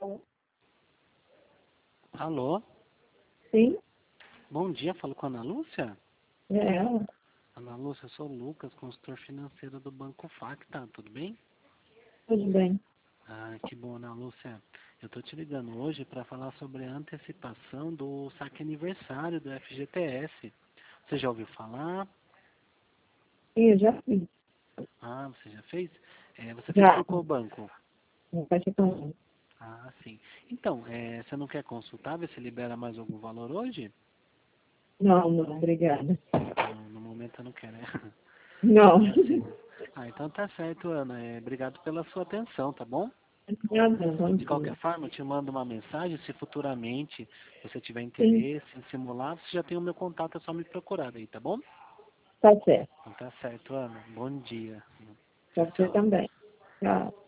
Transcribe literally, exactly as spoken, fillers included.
Alô? Sim, Bom dia, falo com a Ana Lúcia? é ela. Ana Lúcia, eu sou o Lucas, consultor financeiro do Banco Facta, tudo bem? Tudo bem. Ah, que bom, Ana Lúcia. Eu tô te ligando hoje para falar sobre a antecipação do saque aniversário do F G T S. Você já ouviu falar? Sim, eu já fiz. Ah, você já fez? É, você fez Já. por qual banco? Não tá chegando. Ah, sim. Então, é, você não quer consultar, ver se libera mais algum valor hoje? Não, não, obrigada. Não, no momento eu não quero, né? Não. Ah, sim. Ah, então tá certo, Ana. É, obrigado pela sua atenção, tá bom? Nada, bom De qualquer dia. forma, eu te mando uma mensagem. Se futuramente você tiver Sim, interesse em simular, você já tem o meu contato, é só me procurar aí, tá bom? tá certo. Então tá certo, Ana. Bom dia. Pra Tchau, você tchau. também. Tchau.